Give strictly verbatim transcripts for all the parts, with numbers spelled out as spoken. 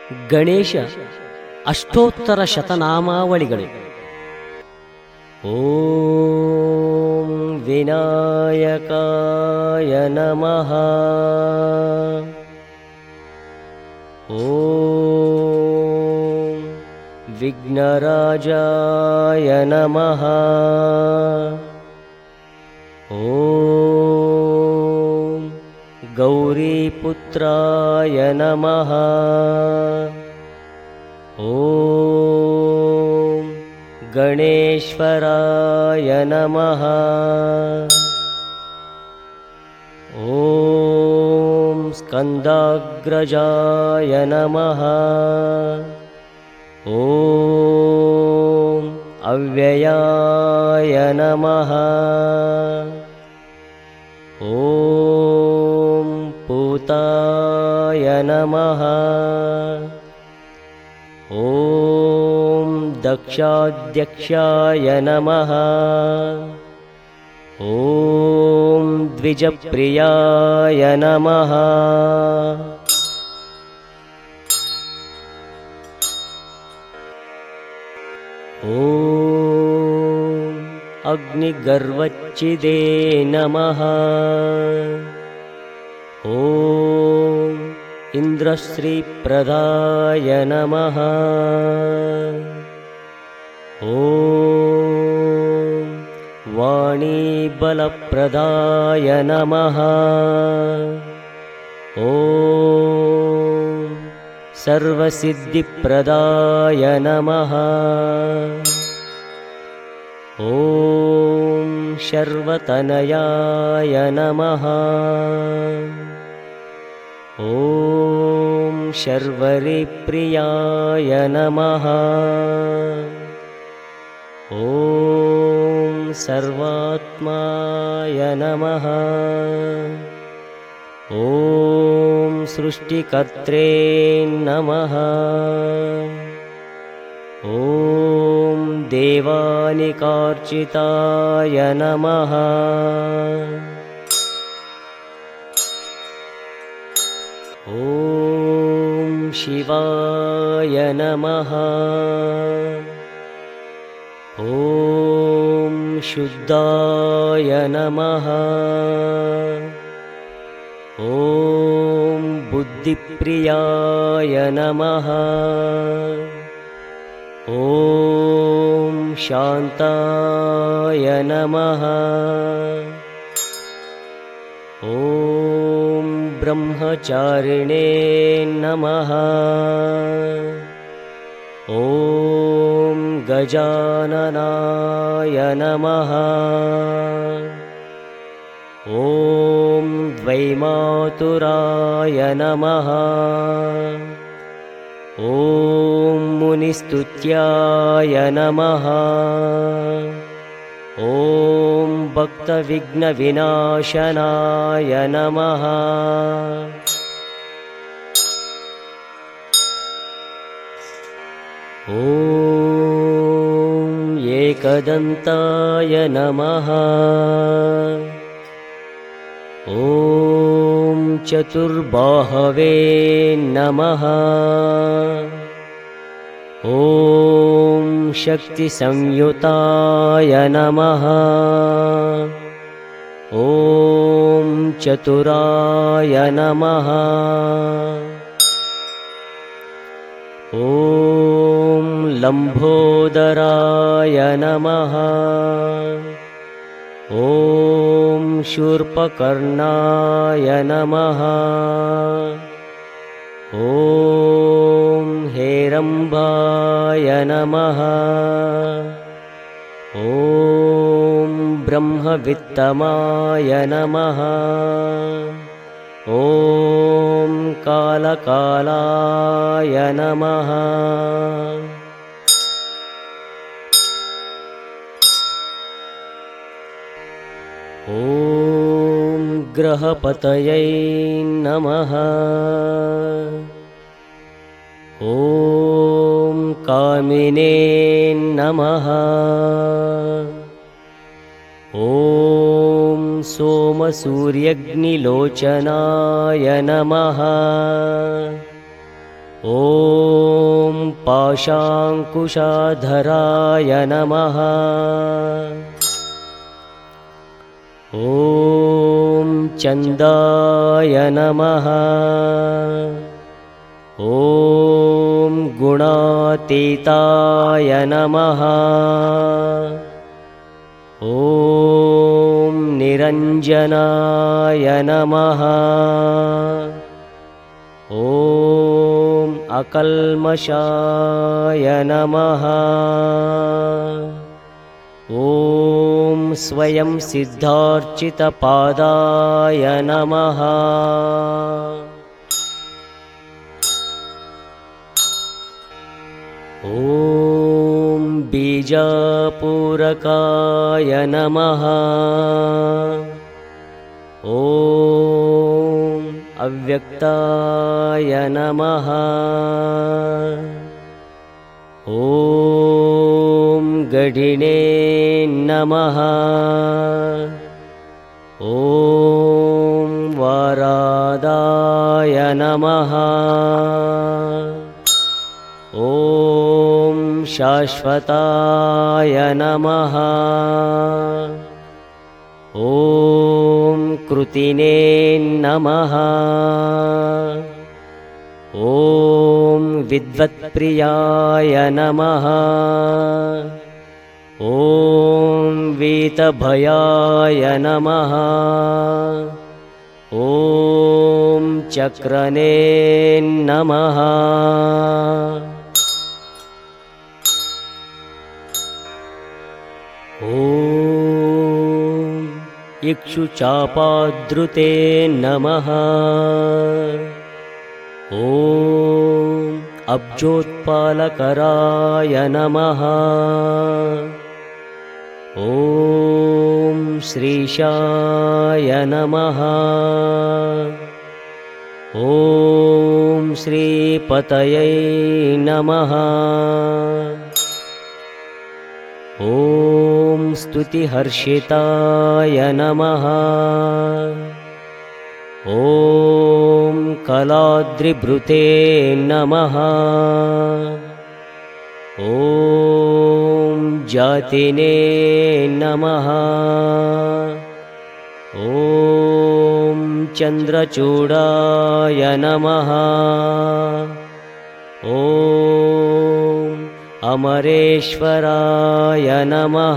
ಗಣೇಶ ಅಷ್ಟೋತ್ತರ ಶತನಾಮಾವಳಿಗಳು. ಓಂ ವಿನಾಯಕಾಯ ನಮಃ. ಓಂ ವಿಘ್ನರಾಜಾಯ ನಮಃ. ಓಂ ಗೌರೀಪುತ್ರಾಯ ನಮಃ. ಓಂ ಗಣೇಶ್ವರಾಯ ನಮಃ. ಓಂ ಸ್ಕಂದಾಗ್ರಜಾಯ ನಮಃ. ಓಂ ಅವ್ಯಯಾಯ ನಮಃ. ಓಂ ಪೂತಾಯ ನಮಃ. ಓಂ ದಕ್ಷಾಧ್ಯಕ್ಷಾಯ ನಮಃ. ಓಂ ದ್ವಿಜಪ್ರಿಯಾಯ ನಮಃ. ಓಂ ಅಗ್ನಿಗರ್ವಚ್ಚಿದೇ ನಮಃ. ಓಂ ಇಂದ್ರಶ್ರೀಪ್ರದಾಯ ನಮಃ. ಓಂ ವಾಣೀಬಲಪ್ರದಾಯ ನಮಃ. ಓಂ ಸರ್ವಸಿದ್ಧಿಪ್ರದಾಯ ನಮಃ. ಓಂ ಶರ್ವತನಯಾಯ ನಮಃ. ಓಂ ಶರ್ವರಿಪ್ರಿಯಾಯ ನಮಃ. ಓಂ ಸರ್ವಾತ್ಮಾಯ ನಮಃ. ಓಂ ಸೃಷ್ಟಿಕರ್ತ್ರೇ ನಮಃ. ಓಂ ದೇವಾನಿಕಾರ್ಚಿತಾಯ ನಮಃ. ಓಂ ಶಿವಾಯ ನಮಃ. ಓಂ ಶುದ್ಧಾಯ ನಮಃ. ಓಂ ಬುದ್ಧಿಪ್ರಿಯಾಯ ನಮಃ. ಓಂ ಶಾಂತಾಯ ನಮಃ. ಓಂ ಬ್ರಹ್ಮಚಾರಿಣೇ ನಮಃ. ಓಂ ಗಜಾನನಾಯ ನಮಃ. ಓಂ ದ್ವೈಮಾತುರಾಯ ನಮಃ. ಓಂ ಮುನಿಸ್ತುತ್ಯಾಯ ನಮಃ. ಓಂ ಭಕ್ತವಿಘ್ನವಿನಾಶನಾಯ ನಮಃ. ಓಂ ಏಕದಂತಾಯ ನಮಃ. ಓಂ ಚತುರ್ಬಾಹವೇ ನಮಃ. ಓಂ ಶಕ್ತಿಸಂಯುತಾಯ ನಮಃ. ಓಂ ಚತುರಾಯ ನಮಃ. ಓಂ ಲಂಬೋದರಾಯ ನಮಃ. ಓಂ ಶೂರ್ಪಕರ್ಣಾಯ ನಮಃ. ಓಂ ಹೇರಂಬಾಯ ನಮಃ. ಓಂ ಬ್ರಹ್ಮವಿತ್ತಮಾಯ ನಮಃ. ಓಂ ಕಾಲಕಾಲಾಯ ನಮಃ. ಓಂ ಗ್ರಹಪತಯೈ ನಮಃ. ಓಂ ಕಾಮಿನೇ ನಮಃ. ಓಂ ಸೋಮಸೂರ್ಯಗ್ನಿಲೋಚನಾಯ ನಮಃ. ॐ पाशाङ्कुशाधराय नमः। ॐ चन्दाय नमः। ॐ गुणातीताय नमः। ॐ निरञ्जनाय नमः। ॐ अकल्मषाय नमः। ॐ स्वयं सिद्धार्चितपादाय नमः। ॐ बीजापूरकाय नमः। ॐ अव्यक्ताय नमः। ॐ गढिने नमः। ॐ वारादाय नमः। ॐ शाश्वताय नमः। ॐ कृतिने नमः। ॐ विद्वत्प्रियाय नमः। ॐ वीतभयाय नमः। ॐ चक्रने नमः। ॐ इक्षुचापाद्रुते नमः। ॐ अब्जोत्पालकराय नमः। ॐ श्रीशाय नमः। ॐ श्रीपतये नमः। ॐ स्तुतिहर्षिताय नमः। ॐ कलाद्रिभृते नमः। ॐ जातिने नमः। ॐ चन्द्रचूडाय नमः। ॐ अमरेश्वराय नमः।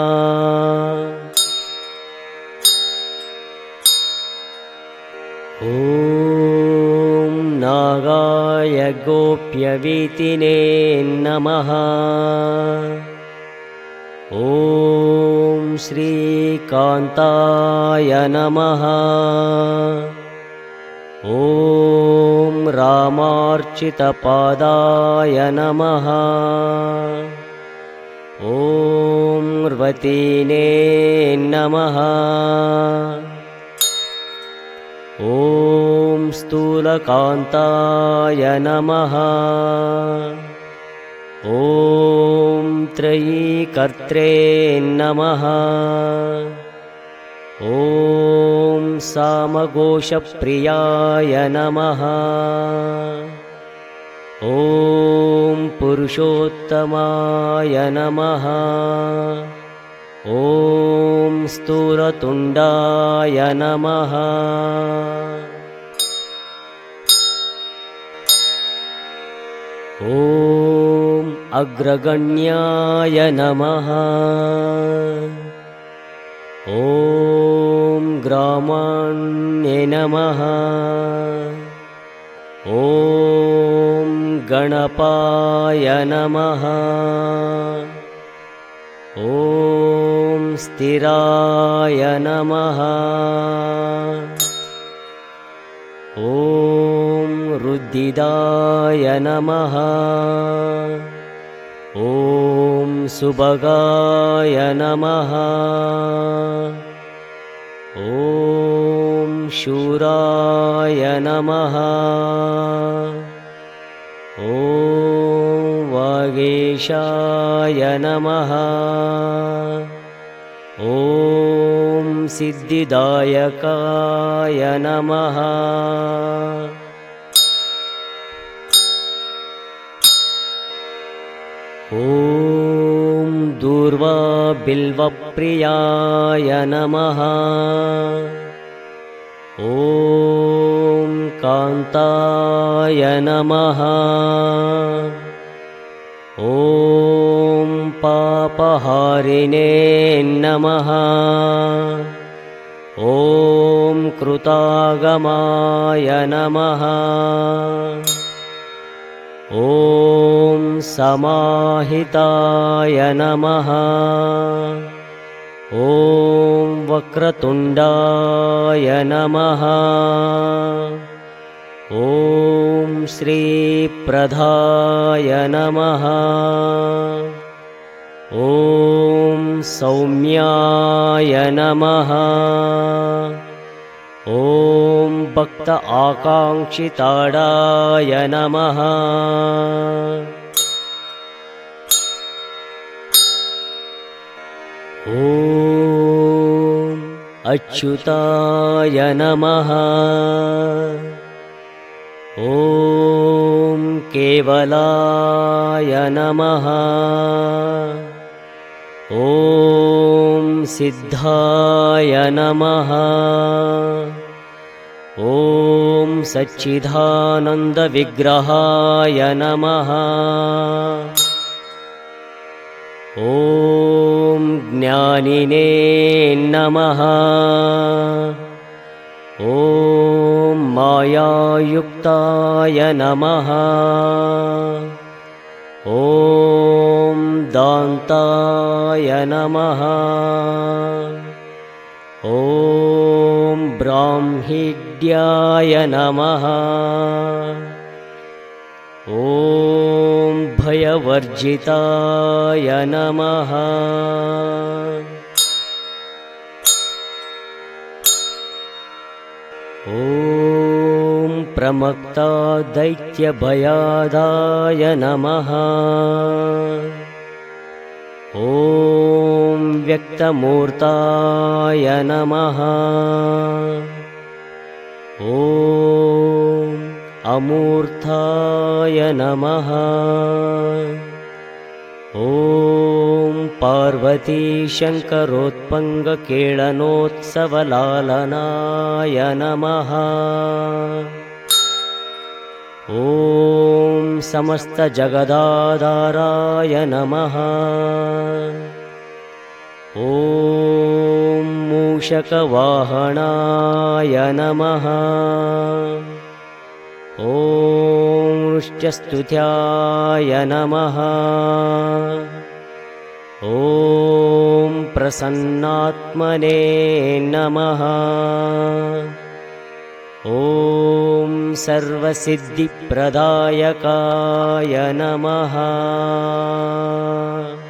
ॐ नागाय गोप्यवीतिने नमः। ॐ श्रीकान्ताय नमः। ॐ रामार्चितपादाय नमः। ॐ रवतीने नमः। ॐ स्थूलकान्ताय नमः। ॐ त्रयीकर्त्रे नमः। ॐ सामघोषप्रियाय नमः। ॐ पुरुषोत्तमाय नमः। ॐ स्थूलतुण्डाय नमः। ॐ अग्रगण्याय नमः। ॐ ग्रामाण्ये नमः। ॐ गणपाय नमः। ॐ स्थिराय नमः। ॐ रुद्धिदाय नमः। ॐ सुभगाय नमः। ॐ शूराय नमः। ॐ वागीशाय नमः। ॐ सिद्धिदायकाय नमः। ॐ दूर्वाबिल्वप्रियाय नमः। ॐ कान्ताय नमः। ॐ पापहारिणे नमः। ॐ कृतागमाय नमः। ॐ समाहिताय नमः। ॐ वक्रतुण्डाय नमः। ॐ श्रीप्रदाय नमः। ॐ सौम्याय नमः। ॐ भक्त आकाङ्क्षिताडाय नमः। ॐ अच्युताय नमः। ॐ केवलाय नमः। ॐ सिद्धाय नमः। ॐ सच्चिदानन्दविग्रहाय नमः। ॐ ज्ञानिने नमः। ॐ मायायुक्ताय नमः। ॐ दान्ताय नमः। ॐ ब्राह्मिड्याय नमः। ॐ भयवर्जिताय नमः। ॐ प्रमत्ता दैत्यभयादाय नमः। ॐ व्यक्तमूर्ताय नमः। ॐ अमूर्ताय नमः। ॐ पार्वतीशङ्करोत्पङ्गकेळनोत्सवलालनाय नमः। ॐ समस्तजगदाधाराय नमः। ॐ मूषकवाहनाय नमः। ॐ वृष्ट्यस्तुत्याय नमः। ॐ प्रसन्नात्मने नमः। ॐ सर्वसिद्धिप्रदायकाय नमः।